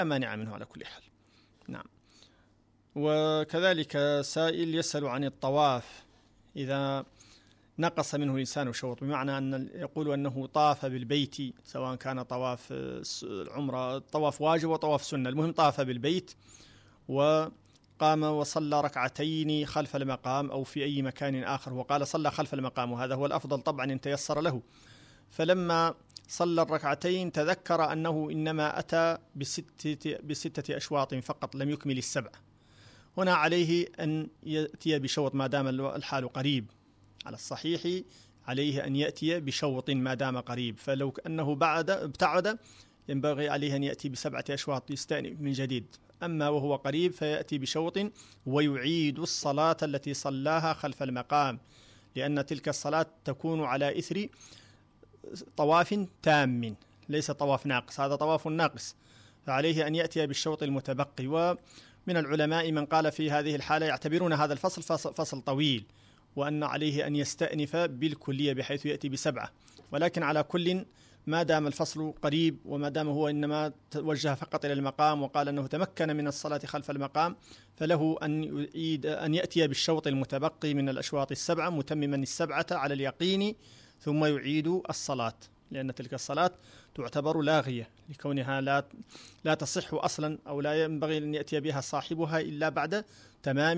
لا مانع منه على كل حال. نعم. وكذلك سائل يسأل عن الطواف إذا نقص منه الإنسان شوط، بمعنى أن يقول أنه طاف بالبيت، سواء كان طواف العمرة طواف واجب وطواف سنة، المهم طاف بالبيت وقام وصلى ركعتين خلف المقام أو في أي مكان آخر، وقال صلى خلف المقام، وهذا هو الأفضل طبعا إن تيسر له. فلما صلى الركعتين تذكر أنه إنما أتى بستة أشواط فقط، لم يكمل السبع. هنا عليه أن يأتي بشوط ما دام الحال قريب، على الصحيح عليه أن يأتي بشوط ما دام قريب، فلو أنه ابتعد ينبغي عليه أن يأتي ب7 أشواط يستأنف من جديد. أما وهو قريب فيأتي بشوط ويعيد الصلاة التي صلاها خلف المقام، لأن تلك الصلاة تكون على إثر طواف تام ليس طواف ناقص، هذا طواف ناقص، فعليه أن يأتي بالشوط المتبقي. ومن العلماء من قال في هذه الحالة يعتبرون هذا الفصل فصل طويل، وأن عليه أن يستأنف بالكلية بحيث يأتي ب7. ولكن على كل ما دام الفصل قريب، وما دام هو إنما توجه فقط إلى المقام وقال أنه تمكن من الصلاة خلف المقام، فله أن يأتي بالشوط المتبقي من الأشواط 7 متمما 7 على اليقين، ثم يعيد الصلاة، لأن تلك الصلاة تعتبر لاغية لكونها لا تصح أصلا، أو لا ينبغي أن يأتي بها صاحبها إلا بعد تمام